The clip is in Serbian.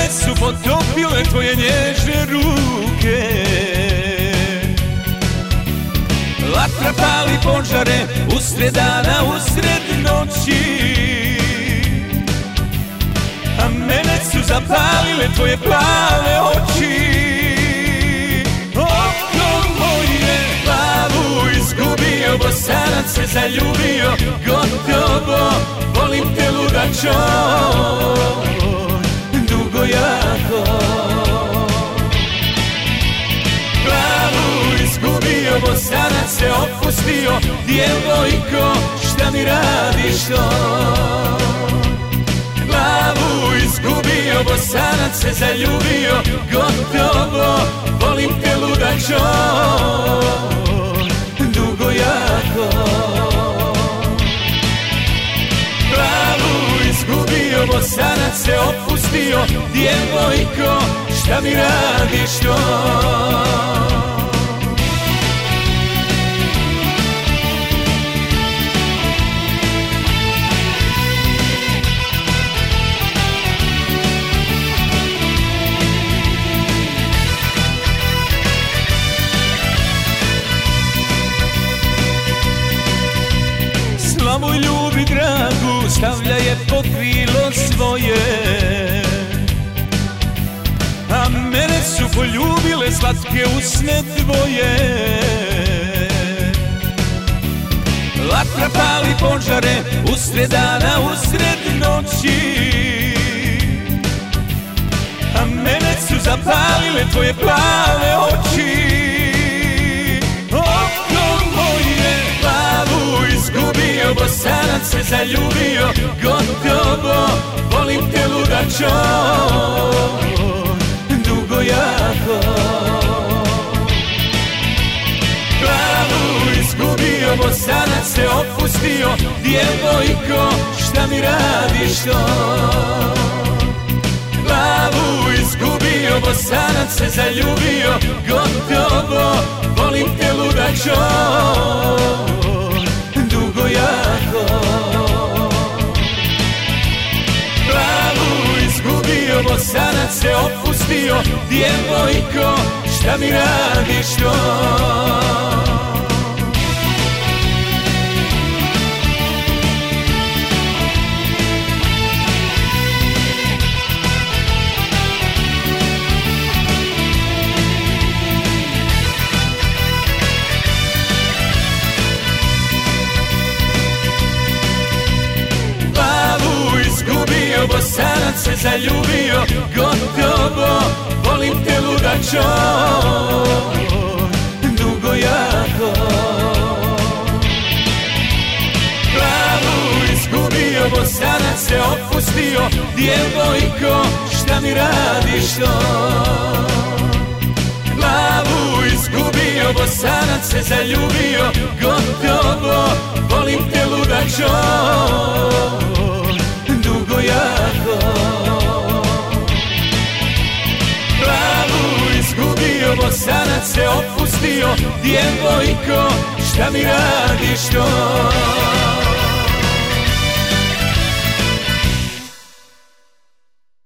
su potopile tvoje nježne ruke. Vatra pali požare usred dana, usred noći, a mene su zapalile tvoje plave oči. Oko moje glavu izgubio, Bosanac se zaljubio, gotovo, volim te ludačo, dugo jako. Glavu izgubio, Bosanac se opustio, djevojko, šta mi radiš to? Glavu izgubio, Bosanac se zaljubio, gotovo, volim te ludačo, dugo jako. Glavu izgubio, Bosanac se opustio, djevojko, šta mi radiš to? Slavu ljubi dragu stavlja je pod krilo svoje, a mene su poljubile slatke usne tvoje. Vatra pali požare usred dana, usred noći, a mene su zapalile tvoje plave oči. Bosanac se zaljubio, gotovo, volim te ludačo, dugo jako. Glavu izgubio, Bosanac se opustio, djevojko, šta mi radiš to? Glavu izgubio, Bosanac se zaljubio, gotovo, volim te ludačo, dugo jako. Glavu izgubio, Bosanac se opustio, djevojko, šta mi radiš to? Bosanac se zaljubio, gotovo, volim te ludačo, dugo jako. Glavu izgubio, Bosanac se opustio, djevojko, šta mi radiš to? Glavu izgubio, Bosanac se zaljubio, gotovo, volim te ludačo, dugo jako. Glavu izgubio, Bosanac se opustio, djevojko, šta mi radiš to?